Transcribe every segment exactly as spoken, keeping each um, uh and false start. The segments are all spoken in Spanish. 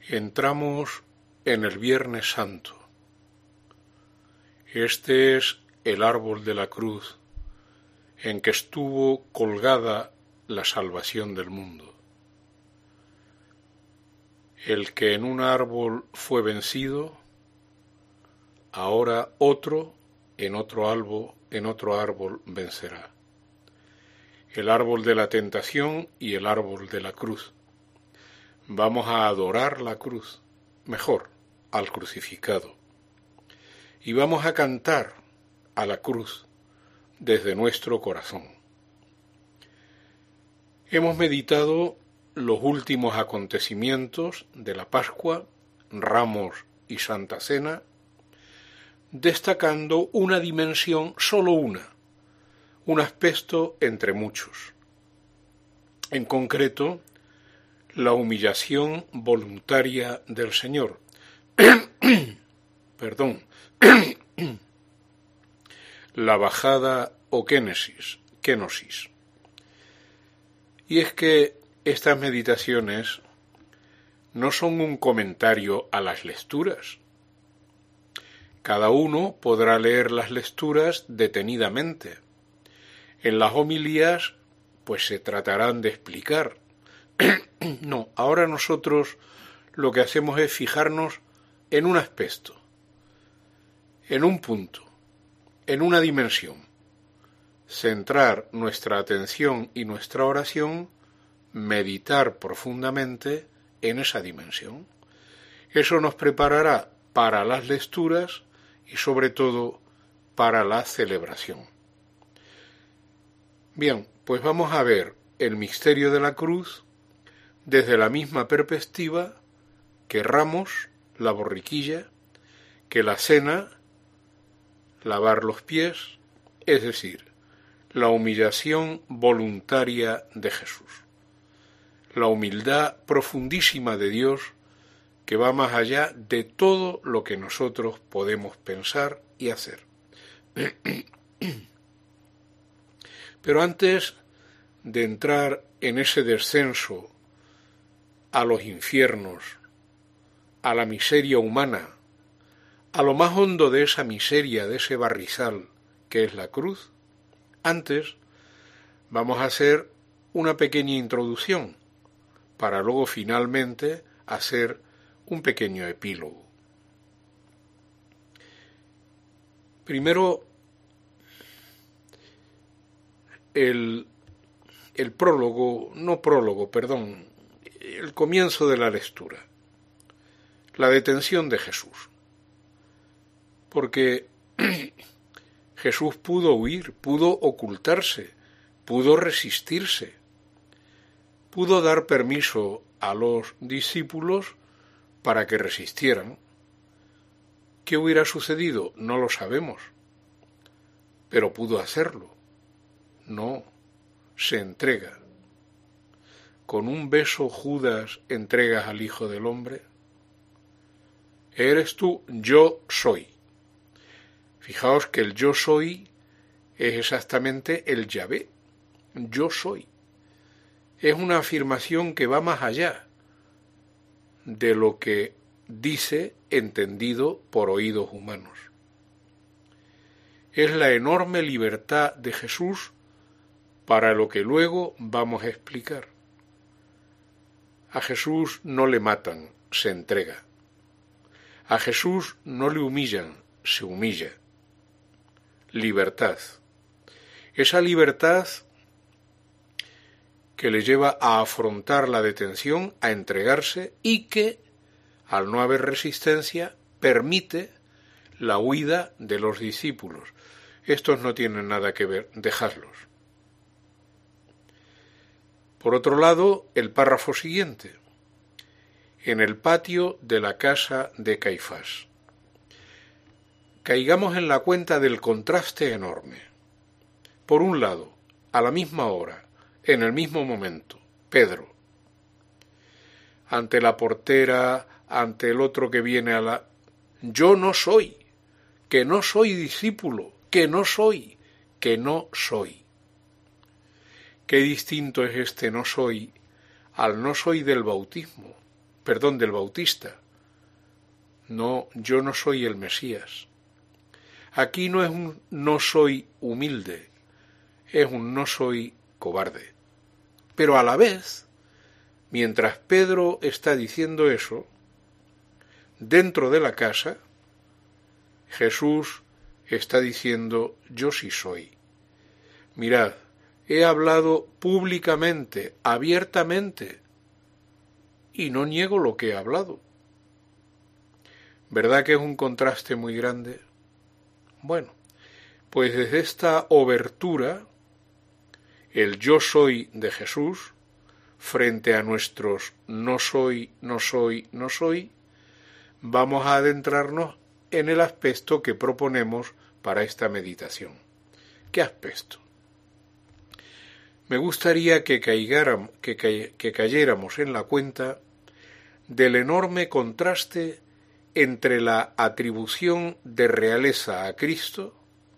Entramos en el Viernes Santo. Este es el árbol de la cruz en que estuvo colgada la salvación del mundo. El que en un árbol fue vencido, ahora otro en otro árbol, en otro árbol vencerá. El árbol de la tentación y el árbol de la cruz. Vamos a adorar la cruz, mejor, al crucificado. Y vamos a cantar a la cruz desde nuestro corazón. Hemos meditado los últimos acontecimientos de la Pascua, Ramos y Santa Cena, destacando una dimensión, solo una, un aspecto entre muchos. En concreto, la humillación voluntaria del Señor. Perdón. La bajada o kénesis, kénosis. Y es que estas meditaciones no son un comentario a las lecturas. Cada uno podrá leer las lecturas detenidamente. En las homilías, pues se tratarán de explicar. No, ahora nosotros lo que hacemos es fijarnos en un aspecto, en un punto, en una dimensión, centrar nuestra atención y nuestra oración, meditar profundamente en esa dimensión. Eso nos preparará para las lecturas y sobre todo para la celebración. Bien, pues vamos a ver el misterio de la cruz desde la misma perspectiva que Ramos, la borriquilla, que la cena, lavar los pies, es decir, la humillación voluntaria de Jesús, la humildad profundísima de Dios que va más allá de todo lo que nosotros podemos pensar y hacer. Pero antes de entrar en ese descenso a los infiernos, a la miseria humana, a lo más hondo de esa miseria, de ese barrizal que es la cruz, antes vamos a hacer una pequeña introducción para luego finalmente hacer un pequeño epílogo. Primero, el, el prólogo, no prólogo, perdón, el comienzo de la lectura, la detención de Jesús. Porque Jesús pudo huir, pudo ocultarse, pudo resistirse, pudo dar permiso a los discípulos para que resistieran. ¿Qué hubiera sucedido? No lo sabemos, pero pudo hacerlo. No, se entrega. ¿Con un beso, Judas, entregas al Hijo del Hombre? Eres tú, yo soy. Fijaos que el yo soy es exactamente el Yahvé. Yo soy. Es una afirmación que va más allá de lo que dice entendido por oídos humanos. Es la enorme libertad de Jesús para lo que luego vamos a explicar. A Jesús no le matan, se entrega. A Jesús no le humillan, se humilla. Libertad. Esa libertad que le lleva a afrontar la detención, a entregarse y que, al no haber resistencia, permite la huida de los discípulos. Estos no tienen nada que ver, dejadlos. Por otro lado, el párrafo siguiente. En el patio de la casa de Caifás. Caigamos en la cuenta del contraste enorme. Por un lado, a la misma hora, en el mismo momento, Pedro. Ante la portera, ante el otro que viene a la... Yo no soy, que no soy discípulo, que no soy, que no soy. Qué distinto es este no soy al no soy del bautismo, perdón, del Bautista. No, yo no soy el Mesías. Aquí no es un no soy humilde, es un no soy cobarde. Pero a la vez, mientras Pedro está diciendo eso, dentro de la casa, Jesús está diciendo, yo sí soy. Mirad, he hablado públicamente, abiertamente, y no niego lo que he hablado. ¿Verdad que es un contraste muy grande? Bueno, pues desde esta obertura, el yo soy de Jesús, frente a nuestros no soy, no soy, no soy, vamos a adentrarnos en el aspecto que proponemos para esta meditación. ¿Qué aspecto? Me gustaría que, caigáramos, que, que cayéramos en la cuenta del enorme contraste entre la atribución de realeza a Cristo,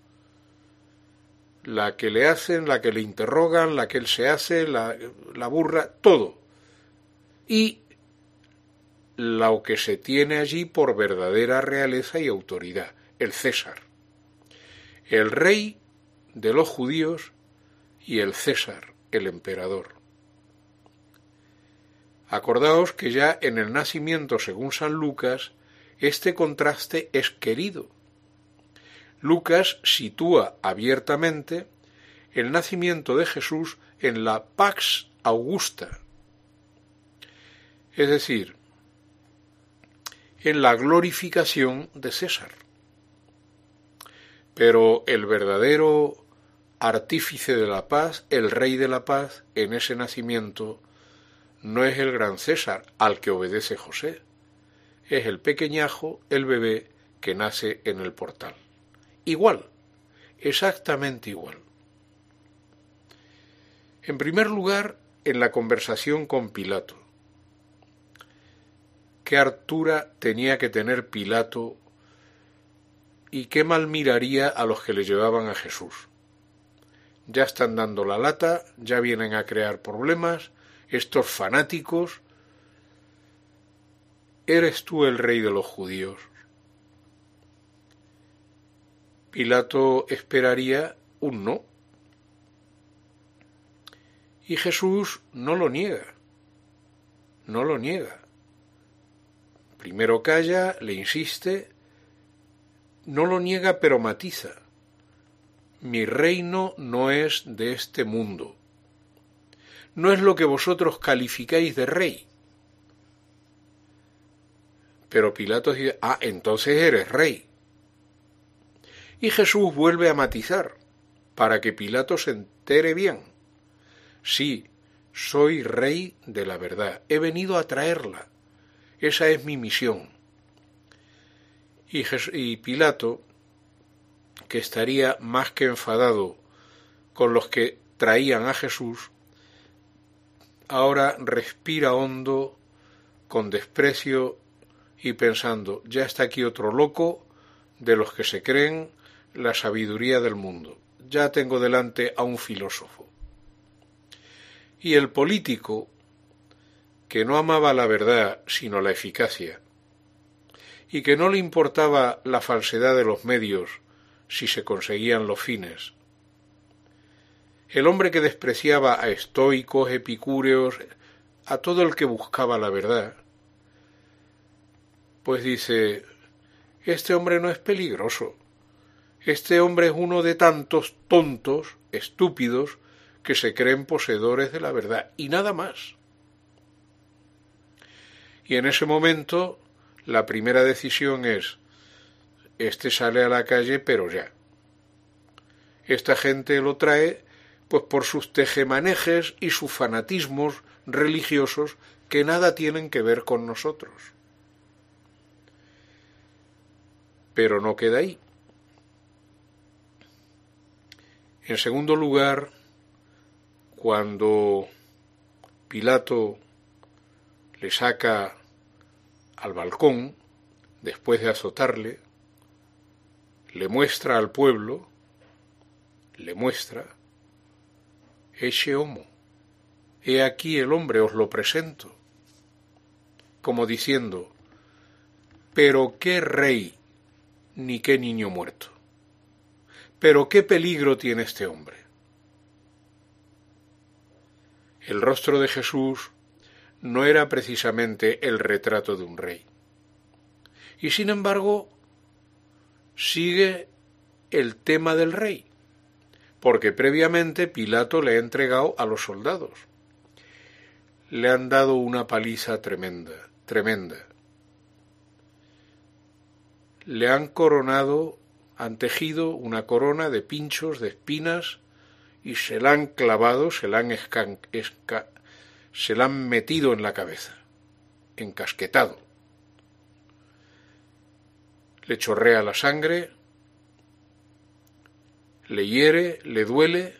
la que le hacen, la que le interrogan, la que él se hace, la, la burra, todo, y lo que se tiene allí por verdadera realeza y autoridad, el César, el rey de los judíos y el César, el emperador. Acordaos que ya en el nacimiento, según San Lucas, este contraste es querido. Lucas sitúa abiertamente el nacimiento de Jesús en la Pax Augusta, es decir, en la glorificación de César. Pero el verdadero artífice de la paz, el rey de la paz, en ese nacimiento, no es el gran César al que obedece José, es el pequeñajo, el bebé que nace en el portal. Igual, exactamente igual. En primer lugar, en la conversación con Pilato. ¿Qué hartura tenía que tener Pilato y qué mal miraría a los que le llevaban a Jesús? Ya están dando la lata, ya vienen a crear problemas, estos fanáticos. ¿Eres tú el rey de los judíos? Pilato esperaría un no. Y Jesús no lo niega, no lo niega. Primero calla, le insiste, no lo niega pero matiza. Mi reino no es de este mundo. No es lo que vosotros calificáis de rey. Pero Pilato dice, ah, entonces eres rey. Y Jesús vuelve a matizar, para que Pilato se entere bien. Sí, soy rey de la verdad, he venido a traerla. Esa es mi misión. Y, Jes- y Pilato, que estaría más que enfadado con los que traían a Jesús, ahora respira hondo, con desprecio y pensando, ya está aquí otro loco de los que se creen la sabiduría del mundo. Ya tengo delante a un filósofo. Y el político, que no amaba la verdad sino la eficacia, y que no le importaba la falsedad de los medios si se conseguían los fines, el hombre que despreciaba a estoicos, epicúreos, a todo el que buscaba la verdad, pues dice, este hombre no es peligroso, este hombre es uno de tantos tontos, estúpidos, que se creen poseedores de la verdad, y nada más. Y en ese momento, la primera decisión es, este sale a la calle, pero ya. Esta gente lo trae, pues por sus tejemanejes y sus fanatismos religiosos que nada tienen que ver con nosotros. Pero no queda ahí. En segundo lugar, cuando Pilato le saca al balcón, después de azotarle, le muestra al pueblo, le muestra, ese homo, he aquí el hombre, os lo presento. como diciendo, pero qué rey ni qué niño muerto, pero qué peligro tiene este hombre. El rostro de Jesús no era precisamente el retrato de un rey. Y sin embargo, sigue el tema del rey, porque previamente Pilato le ha entregado a los soldados. Le han dado una paliza tremenda, tremenda. Le han coronado, han tejido una corona de pinchos, de espinas, y se la han clavado, se la han, escan, esca, se la han metido en la cabeza, encasquetado. Le chorrea la sangre, le hiere, le duele.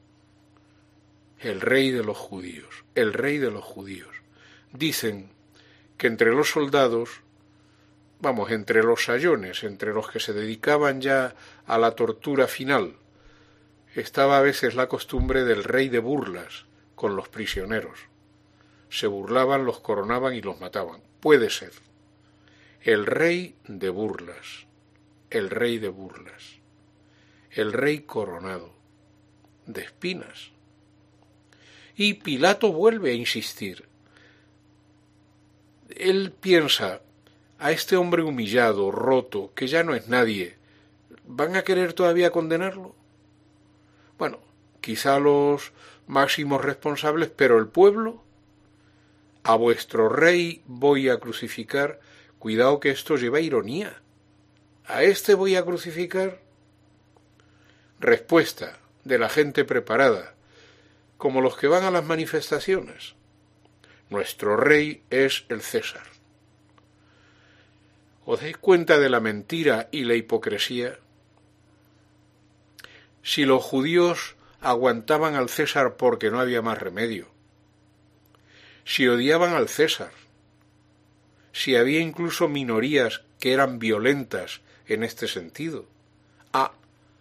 El rey de los judíos, el rey de los judíos. Dicen que entre los soldados, vamos, entre los sayones, entre los que se dedicaban ya a la tortura final, estaba a veces la costumbre del rey de burlas con los prisioneros. Se burlaban, los coronaban y los mataban. Puede ser. El rey de burlas, el rey de burlas, el rey coronado de espinas. Y Pilato vuelve a insistir. Él piensa, a este hombre humillado, roto, que ya no es nadie, ¿van a querer todavía condenarlo? Bueno, quizá los máximos responsables, pero el pueblo, a vuestro rey voy a crucificar. Cuidado que esto lleva ironía. ¿A este voy a crucificar? Respuesta de la gente preparada, como los que van a las manifestaciones. Nuestro rey es el César. ¿Os dais cuenta de la mentira y la hipocresía? Si los judíos aguantaban al César porque no había más remedio, si odiaban al César, si había incluso minorías que eran violentas en este sentido. Ah,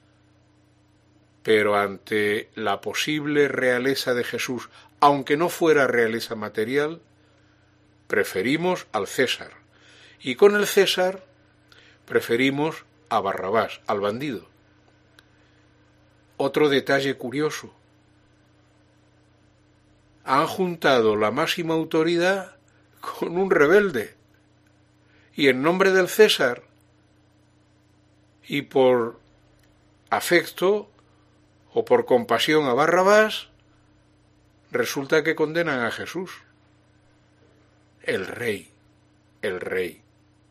pero ante la posible realeza de Jesús, aunque no fuera realeza material, preferimos al César. Y con el César preferimos a Barrabás, al bandido. Otro detalle curioso. Han juntado la máxima autoridad con un rebelde. Y en nombre del César, y por afecto o por compasión a Barrabás, resulta que condenan a Jesús. El rey, el rey.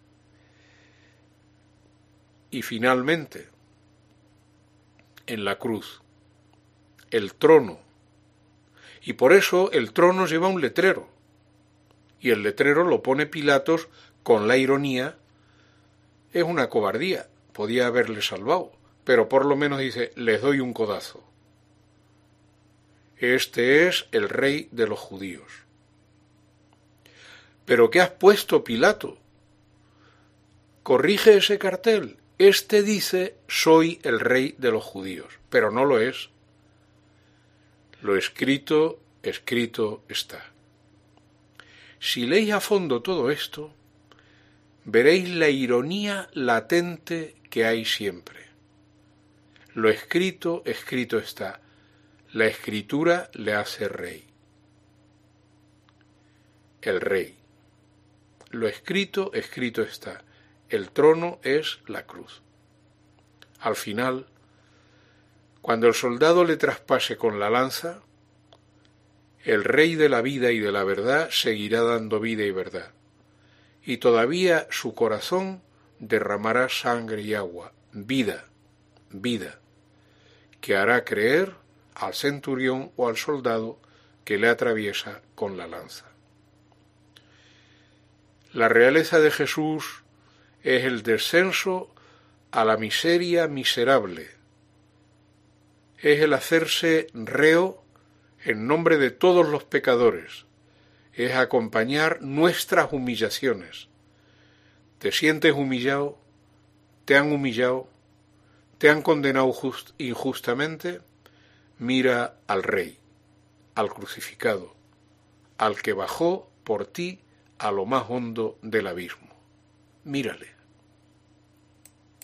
Y finalmente, en la cruz, el trono. Y por eso el trono lleva un letrero. Y el letrero lo pone Pilatos con la ironía. Es una cobardía. Podía haberle salvado. Pero por lo menos dice, les doy un codazo. Este es el rey de los judíos. ¿Pero qué has puesto, Pilato? Corrige ese cartel. Este dice, soy el rey de los judíos, pero no lo es. Lo escrito, escrito está. Si leéis a fondo todo esto, veréis la ironía latente que hay siempre. Lo escrito, escrito está. La escritura le hace rey. El rey. Lo escrito, escrito está. El trono es la cruz. Al final, cuando el soldado le traspase con la lanza, el rey de la vida y de la verdad seguirá dando vida y verdad, y todavía su corazón derramará sangre y agua, vida, vida, que hará creer al centurión o al soldado que le atraviesa con la lanza. La realeza de Jesús es el descenso a la miseria miserable, es el hacerse reo en nombre de todos los pecadores, es acompañar nuestras humillaciones. ¿Te sientes humillado? ¿Te han humillado? ¿Te han condenado just, injustamente? Mira al Rey, al crucificado, al que bajó por ti a lo más hondo del abismo. Mírale.